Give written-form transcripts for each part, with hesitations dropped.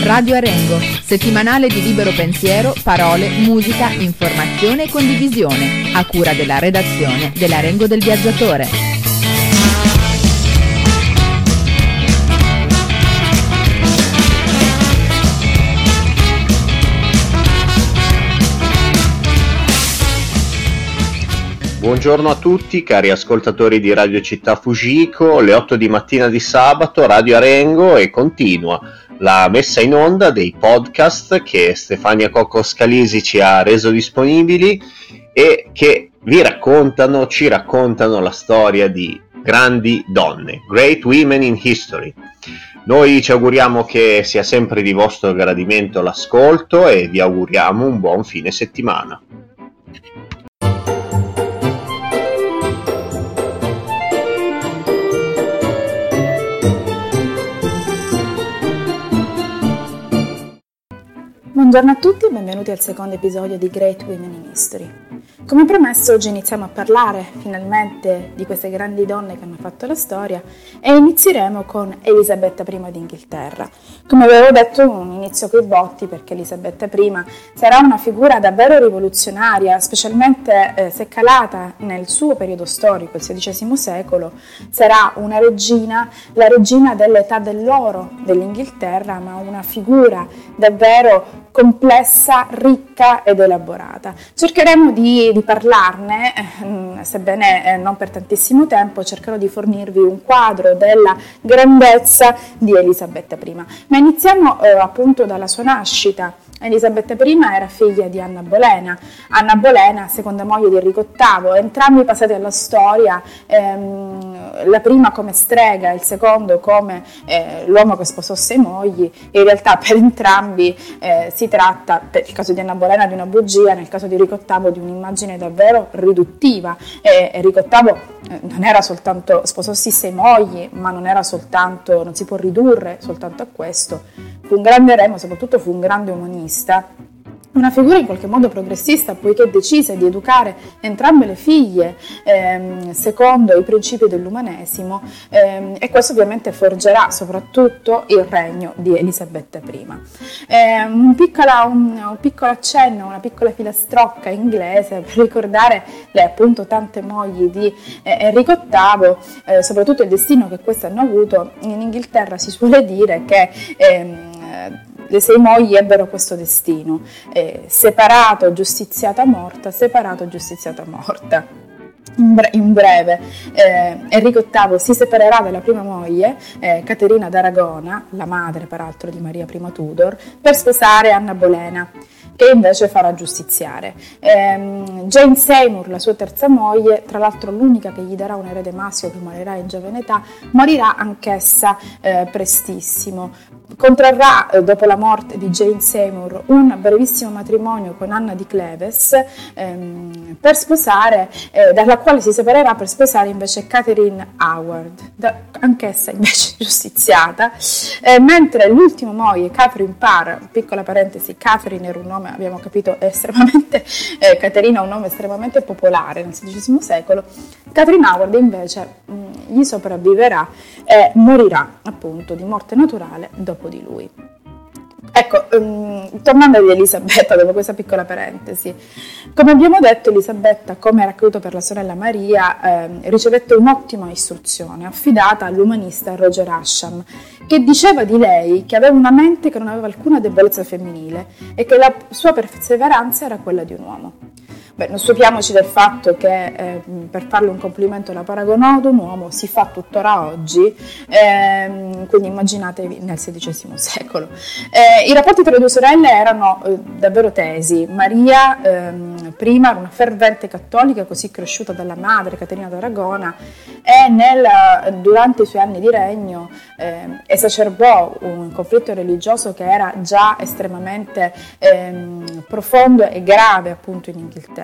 Radio Arengo, settimanale di libero pensiero, parole, musica, informazione e condivisione, a cura della redazione dell'Arengo del Viaggiatore. Buongiorno a tutti cari ascoltatori di Radio Città Fujiko, le 8 di mattina di sabato, Radio Arengo, e continua la messa in onda dei podcast che Stefania Cocco Scalisi ci ha reso disponibili e che ci raccontano la storia di grandi donne, Great Women in History. Noi ci auguriamo che sia sempre di vostro gradimento l'ascolto e vi auguriamo un buon fine settimana. Buongiorno a tutti e benvenuti al secondo episodio di Great Women in History. Come promesso, oggi iniziamo a parlare finalmente di queste grandi donne che hanno fatto la storia e inizieremo con Elisabetta I d'Inghilterra. Come avevo detto, un inizio coi botti, perché Elisabetta I sarà una figura davvero rivoluzionaria, specialmente se calata nel suo periodo storico, il XVI secolo. Sarà una regina, la regina dell'età dell'oro dell'Inghilterra, ma una figura davvero complessa, ricca ed elaborata. Cercheremo di parlarne, sebbene non per tantissimo tempo. Cercherò di fornirvi un quadro della grandezza di Elisabetta I. Ma iniziamo appunto dalla sua nascita. Elisabetta I era figlia di Anna Bolena, seconda moglie di Enrico VIII, entrambi passati alla storia, la prima come strega, il secondo come l'uomo che sposò 6 mogli. In realtà per entrambi si tratta, per il caso di Anna Bolena, di una bugia, nel caso di Enrico VIII di un'immagine davvero riduttiva. Enrico VIII non era soltanto, sposò 6 mogli, ma non si può ridurre soltanto a questo. Fu un grande re, ma soprattutto fu un grande umanista, una figura in qualche modo progressista, poiché decise di educare entrambe le figlie secondo i principi dell'umanesimo, e questo ovviamente forgerà soprattutto il regno di Elisabetta I. Un piccolo accenno, una piccola filastrocca inglese per ricordare appunto tante mogli di Enrico VIII, soprattutto il destino che queste hanno avuto. In Inghilterra si suole dire che le 6 mogli ebbero questo destino: separato, giustiziata, morta, separato, giustiziata, morta. In breve, Enrico VIII si separerà dalla prima moglie, Caterina d'Aragona, la madre peraltro di Maria I Tudor, per sposare Anna Bolena, che invece farà giustiziare. Jane Seymour, la sua terza moglie, tra l'altro l'unica che gli darà un erede maschio, che morirà in giovane età, morirà anch'essa prestissimo. Contrarrà, dopo la morte di Jane Seymour, un brevissimo matrimonio con Anna di Cleves, per sposare, dalla quale si separerà per sposare invece Catherine Howard, anch'essa invece giustiziata, mentre l'ultima moglie, Catherine Parr, piccola parentesi, Catherine era un nome, abbiamo capito, estremamente, Caterina è un nome estremamente popolare nel XVI secolo, Catherine Howard invece gli sopravviverà e morirà appunto di morte naturale dopo di lui. Ecco, tornando ad Elisabetta, dopo questa piccola parentesi, come abbiamo detto, Elisabetta, come era accaduto per la sorella Maria, ricevette un'ottima istruzione affidata all'umanista Roger Ascham, che diceva di lei che aveva una mente che non aveva alcuna debolezza femminile e che la sua perseveranza era quella di un uomo. Non stupiamoci del fatto che per farle un complimento la paragonò ad un uomo, si fa tuttora oggi, quindi immaginatevi nel XVI secolo. I rapporti tra le due sorelle erano davvero tesi. Maria prima era una fervente cattolica, così cresciuta dalla madre Caterina d'Aragona, e durante i suoi anni di regno esacerbò un conflitto religioso che era già estremamente profondo e grave appunto in Inghilterra.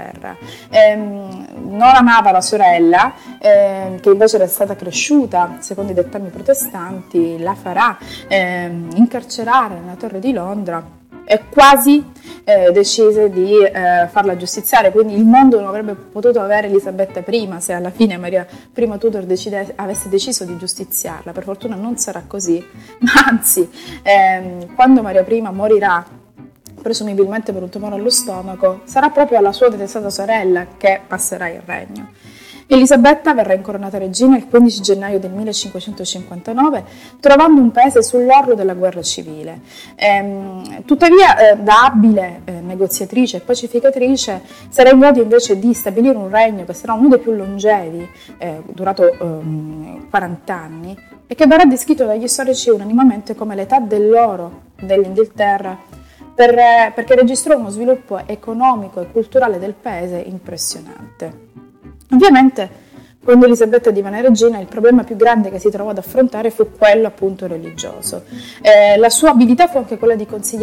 Non amava la sorella, che invece era stata cresciuta secondo i dettami protestanti, la farà incarcerare nella Torre di Londra, quasi decise di farla giustiziare, quindi il mondo non avrebbe potuto avere Elisabetta I se alla fine Maria I Tudor avesse deciso di giustiziarla. Per fortuna non sarà così, ma anzi, quando Maria I morirà, presumibilmente per un tumore allo stomaco, sarà proprio alla sua detestata sorella che passerà il regno. Elisabetta verrà incoronata regina il 15 gennaio del 1559, trovando un paese sull'orlo della guerra civile. Tuttavia, da abile negoziatrice e pacificatrice, sarà in grado invece di stabilire un regno che sarà uno dei più longevi, durato 40 anni, e che verrà descritto dagli storici unanimamente come l'età dell'oro dell'Inghilterra, perché registrò uno sviluppo economico e culturale del paese impressionante. Ovviamente, quando Elisabetta divenne regina, il problema più grande che si trovò ad affrontare fu quello appunto religioso. La sua abilità fu anche quella di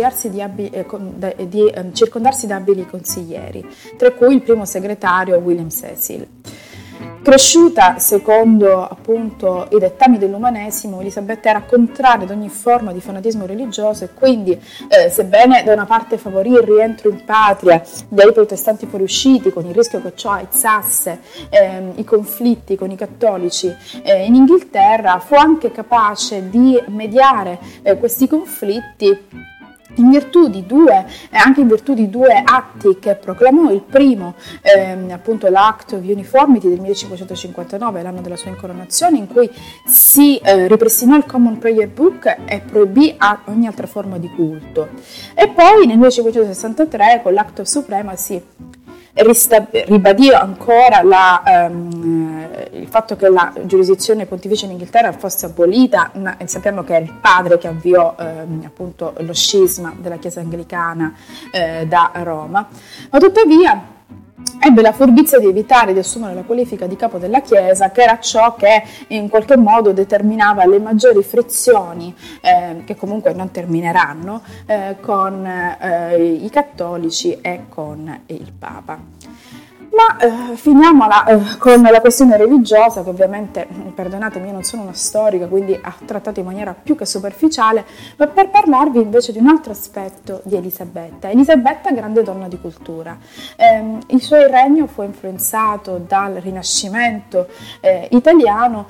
circondarsi da abili consiglieri, tra cui il primo segretario William Cecil. Cresciuta secondo appunto i dettami dell'umanesimo, Elisabetta era contraria ad ogni forma di fanatismo religioso e quindi, sebbene da una parte favorì il rientro in patria dei protestanti fuoriusciti, con il rischio che ciò aizzasse i conflitti con i cattolici in Inghilterra, fu anche capace di mediare questi conflitti anche in virtù di due atti che proclamò. Il primo, appunto l'Act of Uniformity del 1559, l'anno della sua incoronazione, in cui si ripristinò il Common Prayer Book e proibì ogni altra forma di culto. E poi nel 1563 con l'Act of Supremacy ribadì ancora il fatto che la giurisdizione pontificia in Inghilterra fosse abolita. Sappiamo che era il padre che avviò appunto lo scisma della Chiesa anglicana da Roma, ma tuttavia ebbe la furbizia di evitare di assumere la qualifica di capo della Chiesa, che era ciò che in qualche modo determinava le maggiori frizioni, che comunque non termineranno, con i cattolici e con il Papa. Ma finiamola con la questione religiosa, che ovviamente, perdonatemi, io non sono una storica, quindi ha trattato in maniera più che superficiale, ma per parlarvi invece di un altro aspetto di Elisabetta. Elisabetta, grande donna di cultura. Il suo regno fu influenzato dal Rinascimento italiano.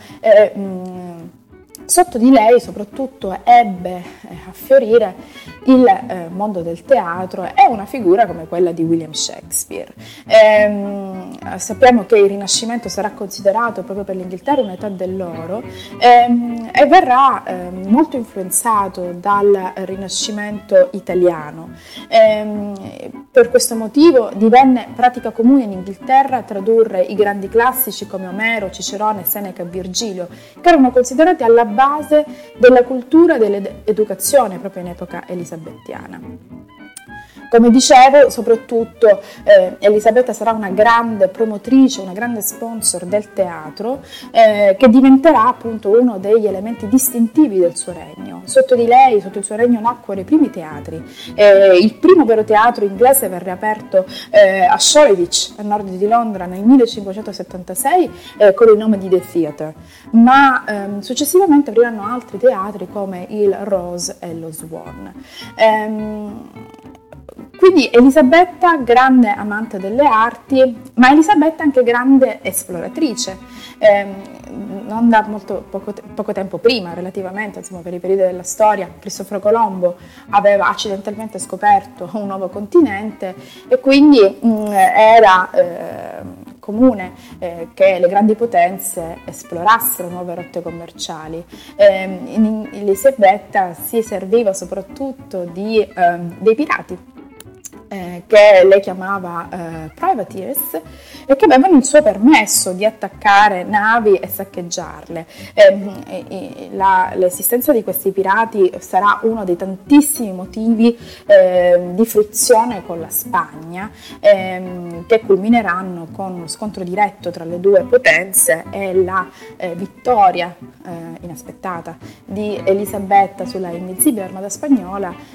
Sotto di lei soprattutto ebbe a fiorire il mondo del teatro e una figura come quella di William Shakespeare. Sappiamo che il Rinascimento sarà considerato proprio per l'Inghilterra un'età dell'oro e verrà molto influenzato dal Rinascimento italiano. Per questo motivo divenne pratica comune in Inghilterra tradurre i grandi classici come Omero, Cicerone, Seneca e Virgilio, che erano considerati alla base della cultura e dell'educazione proprio in epoca elisabettiana. Come dicevo, soprattutto Elisabetta sarà una grande promotrice, una grande sponsor del teatro, che diventerà appunto uno degli elementi distintivi del suo regno. Sotto di lei, sotto il suo regno, nacquero i primi teatri. Il primo vero teatro inglese venne aperto a Shoreditch, a nord di Londra, nel 1576, con il nome di The Theatre, ma successivamente apriranno altri teatri come il Rose e lo Swan. Quindi Elisabetta, grande amante delle arti, ma Elisabetta anche grande esploratrice. Non da poco tempo prima, relativamente, insomma, per i periodi della storia, Cristoforo Colombo aveva accidentalmente scoperto un nuovo continente e quindi era comune che le grandi potenze esplorassero nuove rotte commerciali. Elisabetta si serviva soprattutto dei pirati, che lei chiamava privateers, e che avevano il suo permesso di attaccare navi e saccheggiarle. L'esistenza di questi pirati sarà uno dei tantissimi motivi di frizione con la Spagna, che culmineranno con uno scontro diretto tra le due potenze e la vittoria inaspettata di Elisabetta sulla invincibile armata spagnola,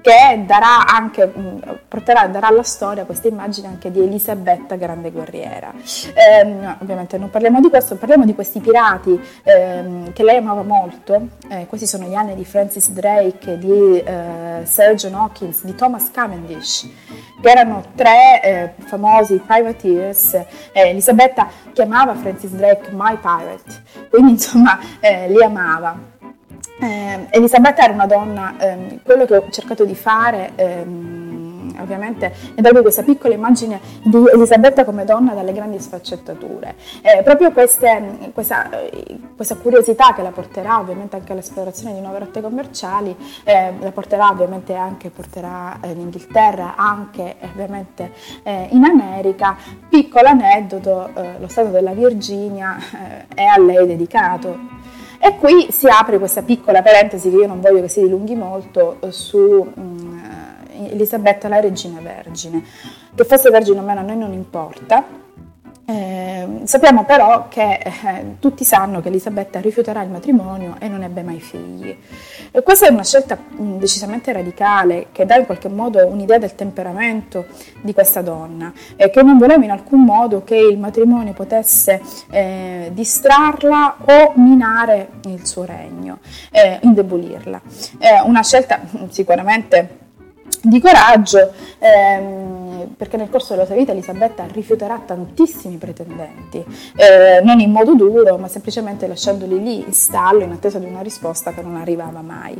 che darà alla storia questa immagine anche di Elisabetta grande guerriera. Ovviamente non parliamo di questo, parliamo di questi pirati che lei amava molto. Questi sono gli anni di Francis Drake, di Sir John Hawkins, di Thomas Cavendish, che erano tre famosi privateers. Elisabetta chiamava Francis Drake My Pirate, quindi insomma li amava. Elisabetta era una donna, quello che ho cercato di fare ovviamente è darvi questa piccola immagine di Elisabetta come donna dalle grandi sfaccettature, proprio questa curiosità che la porterà ovviamente anche all'esplorazione di nuove rotte commerciali, la porterà ovviamente anche in Inghilterra, anche ovviamente in America. Piccolo aneddoto, lo stato della Virginia è a lei dedicato. E qui si apre questa piccola parentesi che io non voglio che si dilunghi molto su Elisabetta la regina vergine. Che fosse vergine o meno a noi non importa. Sappiamo però che tutti sanno che Elisabetta rifiuterà il matrimonio e non ebbe mai figli. E questa è una scelta decisamente radicale, che dà in qualche modo un'idea del temperamento di questa donna, che non voleva in alcun modo che il matrimonio potesse distrarla o minare il suo regno, indebolirla. Una scelta sicuramente di coraggio, perché nel corso della sua vita Elisabetta rifiuterà tantissimi pretendenti, non in modo duro, ma semplicemente lasciandoli lì in stallo in attesa di una risposta che non arrivava mai.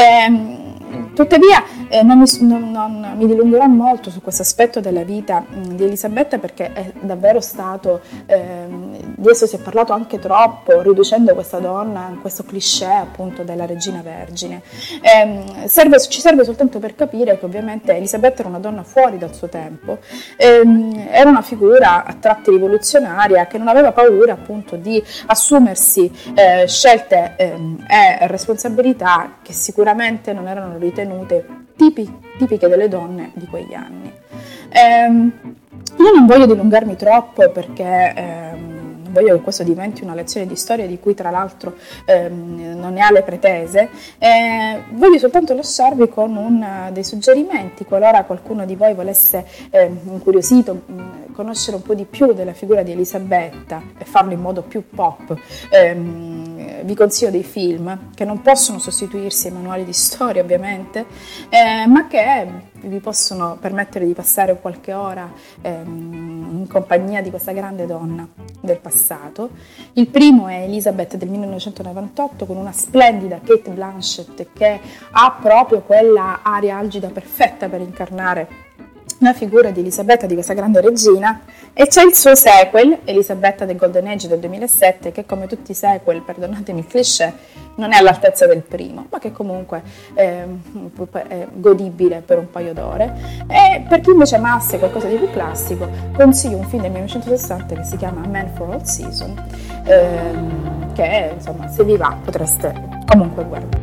Tuttavia non mi dilungherò molto su questo aspetto della vita di Elisabetta, perché è davvero stato, di esso si è parlato anche troppo, riducendo questa donna in questo cliché appunto della regina vergine. Ci serve soltanto per capire che ovviamente Elisabetta era una donna fuori dal suo tempo, era una figura a tratti rivoluzionaria che non aveva paura appunto di assumersi scelte e responsabilità che sicuramente non erano ritenute tipiche delle donne di quegli anni. Io non voglio dilungarmi troppo, perché voglio che questo diventi una lezione di storia di cui tra l'altro non ne ha le pretese. Voglio soltanto lasciarvi con dei suggerimenti, qualora qualcuno di voi volesse incuriosito conoscere un po' di più della figura di Elisabetta e farlo in modo più pop. Vi consiglio dei film che non possono sostituirsi ai manuali di storia ovviamente, ma che vi possono permettere di passare qualche ora in compagnia di questa grande donna del passato. Il primo è Elizabeth del 1998, con una splendida Cate Blanchett che ha proprio quella aria algida perfetta per incarnare la figura di Elisabetta, di questa grande regina. E c'è il suo sequel, Elisabetta The Golden Age del 2007, che come tutti i sequel, perdonatemi il cliché, non è all'altezza del primo, ma che comunque è godibile per un paio d'ore. E per chi invece amasse qualcosa di più classico, consiglio un film del 1960 che si chiama Man for All Season, che insomma, se vi va potreste comunque guardare.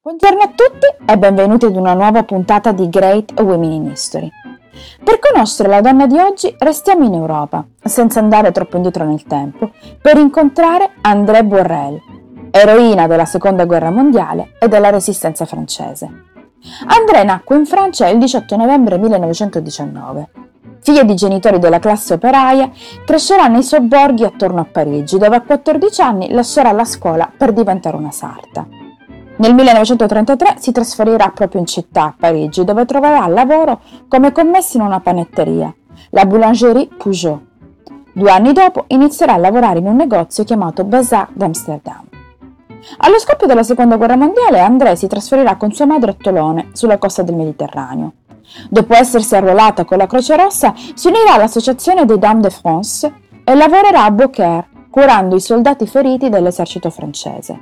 Buongiorno a tutti e benvenuti ad una nuova puntata di Great Women in History. Per conoscere la donna di oggi restiamo in Europa, senza andare troppo indietro nel tempo, per incontrare Andrée Borel, eroina della Seconda Guerra Mondiale e della Resistenza francese. Andrée nacque in Francia il 18 novembre 1919. Figlia di genitori della classe operaia, crescerà nei sobborghi attorno a Parigi, dove a 14 anni lascerà la scuola per diventare una sarta. Nel 1933 si trasferirà proprio in città, a Parigi, dove troverà lavoro come commessa in una panetteria, la Boulangerie Peugeot. 2 anni dopo inizierà a lavorare in un negozio chiamato Bazar d'Amsterdam. Allo scoppio della Seconda Guerra Mondiale, Andrée si trasferirà con sua madre a Tolone, sulla costa del Mediterraneo. Dopo essersi arruolata con la Croce Rossa, si unirà all'Associazione des Dames de France e lavorerà a Beaucaire, curando i soldati feriti dell'esercito francese.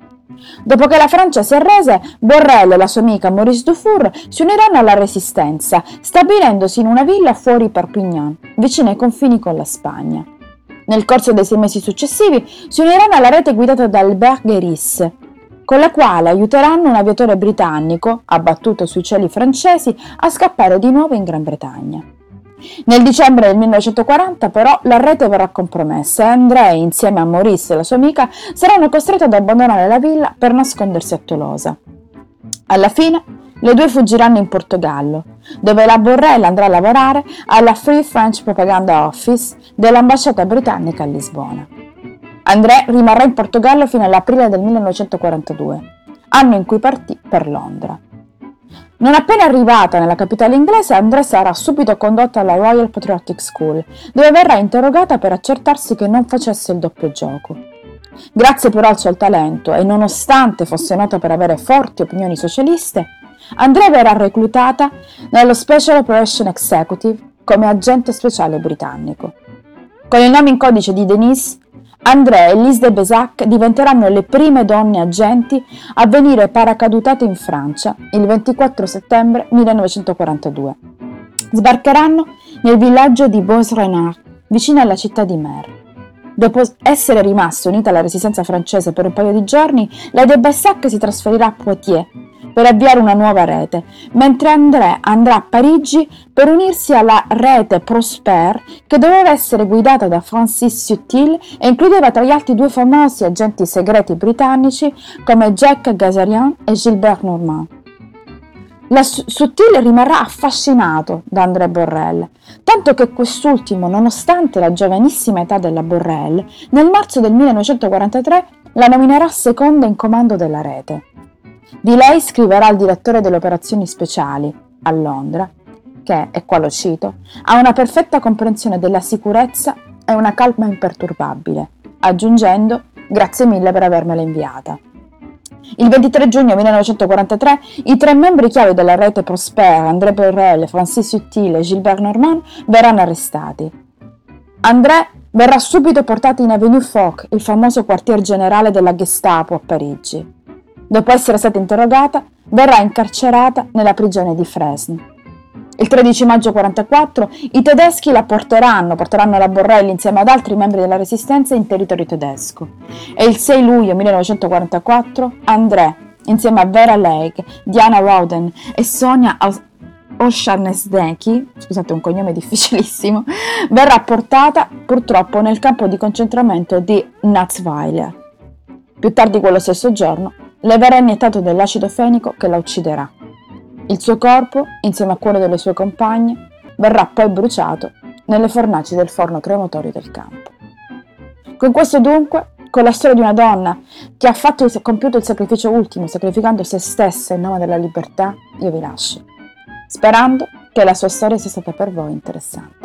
Dopo che la Francia si arrese, Borel e la sua amica Maurice Dufour si uniranno alla Resistenza, stabilendosi in una villa fuori Perpignan, vicino ai confini con la Spagna. Nel corso dei 6 mesi successivi si uniranno alla rete guidata da Albert Guéris, con la quale aiuteranno un aviatore britannico, abbattuto sui cieli francesi, a scappare di nuovo in Gran Bretagna. Nel dicembre del 1940 però la rete verrà compromessa e Andrée, insieme a Maurice e la sua amica, saranno costrette ad abbandonare la villa per nascondersi a Tolosa. Alla fine le due fuggiranno in Portogallo, dove la Borel andrà a lavorare alla Free French Propaganda Office dell'ambasciata britannica a Lisbona. Andrée rimarrà in Portogallo fino all'aprile del 1942, anno in cui partì per Londra. Non appena arrivata nella capitale inglese, Andrée sarà subito condotta alla Royal Patriotic School, dove verrà interrogata per accertarsi che non facesse il doppio gioco. Grazie però al suo talento e nonostante fosse nota per avere forti opinioni socialiste, Andrée verrà reclutata nello Special Operation Executive come agente speciale britannico. Con il nome in codice di Denise, Andrée e Lise de Bézac diventeranno le prime donne agenti a venire paracadutate in Francia il 24 settembre 1942. Sbarcheranno nel villaggio di Bois-Renard, vicino alla città di Mer. Dopo essere rimaste unite alla resistenza francese per un paio di giorni, la de Bézac si trasferirà a Poitiers per avviare una nuova rete, mentre Andrée andrà a Parigi per unirsi alla rete Prosper, che doveva essere guidata da Francis Sutil e includeva tra gli altri 2 famosi agenti segreti britannici come Jack Gazarian e Gilbert Normand. La Sutil rimarrà affascinato da Andrée Borel, tanto che quest'ultimo, nonostante la giovanissima età della Borel, nel marzo del 1943 la nominerà seconda in comando della rete. Di lei scriverà il direttore delle operazioni speciali, a Londra, che, e qua lo cito, ha una perfetta comprensione della sicurezza e una calma imperturbabile, aggiungendo «Grazie mille per avermela inviata». Il 23 giugno 1943 i 3 membri chiave della rete Prosper, Andrée Borel, Francis Sutil e Gilbert Normand, verranno arrestati. Andrée verrà subito portata in Avenue Foch, il famoso quartier generale della Gestapo a Parigi. Dopo essere stata interrogata, verrà incarcerata nella prigione di Fresnes. Il 13 maggio 1944 i tedeschi la porteranno la Borel insieme ad altri membri della Resistenza in territorio tedesco. E il 6 luglio 1944 Andrée, insieme a Vera Leigh, Diana Rowden e Sonia Ocharnesdeki, scusate un cognome difficilissimo, verrà portata purtroppo nel campo di concentramento di Natzweiler. Più tardi quello stesso giorno le verrà iniettato dell'acido fenico che la ucciderà. Il suo corpo, insieme a quello delle sue compagne, verrà poi bruciato nelle fornaci del forno crematorio del campo. Con questo dunque, con la storia di una donna che ha compiuto il sacrificio ultimo, sacrificando se stessa in nome della libertà, io vi lascio, sperando che la sua storia sia stata per voi interessante.